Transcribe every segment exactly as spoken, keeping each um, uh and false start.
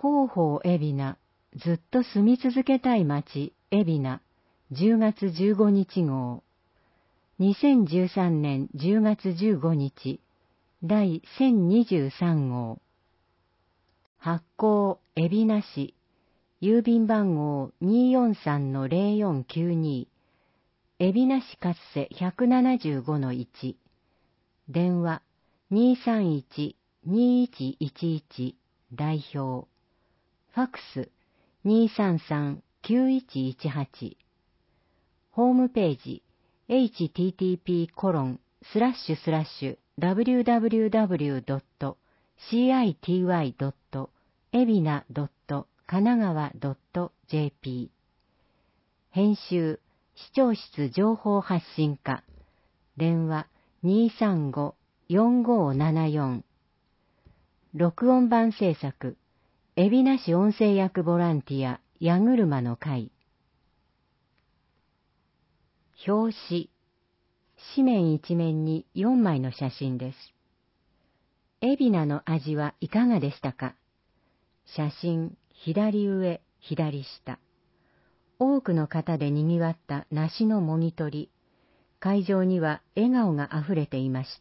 広報海老名、ずっと住み続けたい町、海老名、じゅうがつじゅうごにち号。にせんじゅうさんねんじゅうがつじゅうごにち、だいせんにじゅうさん号。発行、海老名市、郵便番号 にーよんさんのぜろよんきゅうに、海老名市勝瀬 ひゃくななじゅうごのいち、電話 にーさんいち にーいちいちいち 代表、ファックス にーさんさん きゅういちいちはち、ホームページ エイチティーティーピーコロンスラッシュスラッシュダブリューダブリューダブリュードットシーアイティーワイドットエビナドットカナガワドットジェーピー。編集、視聴室情報発信課、電話 にーさんご よんごななよん。録音版制作、海老名市音声役ボランティア、矢車の会。表紙、紙面一面によんまいの写真です。海老名の味はいかがでしたか？写真、左上、左下。多くの方で賑わった梨のもぎ取り。会場には笑顔があふれていました。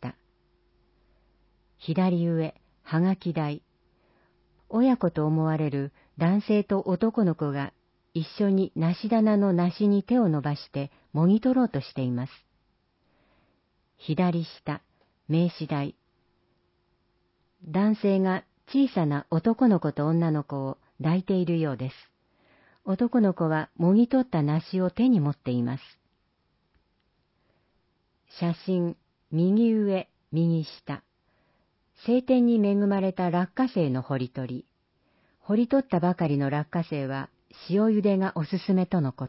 左上、はがき台。親子と思われる男性と男の子が一緒に梨棚の梨に手を伸ばしてもぎ取ろうとしています。左下、名刺台。男性が小さな男の子と女の子を抱いているようです。男の子はもぎ取った梨を手に持っています。写真、右上、右下。晴天に恵まれた落花生の掘り取り。掘り取ったばかりの落花生は塩茹でがおすすめとのこと。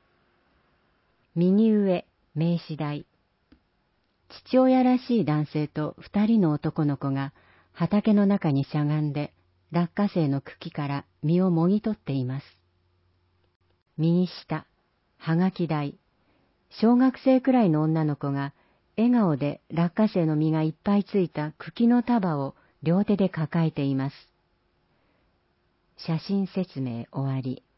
右上、名刺台。父親らしい男性と二人の男の子が畑の中にしゃがんで落花生の茎から実をもぎ取っています。右下、はがき台。小学生くらいの女の子が笑顔で落花生の実がいっぱいついた茎の束を両手で抱えています。写真説明終わり。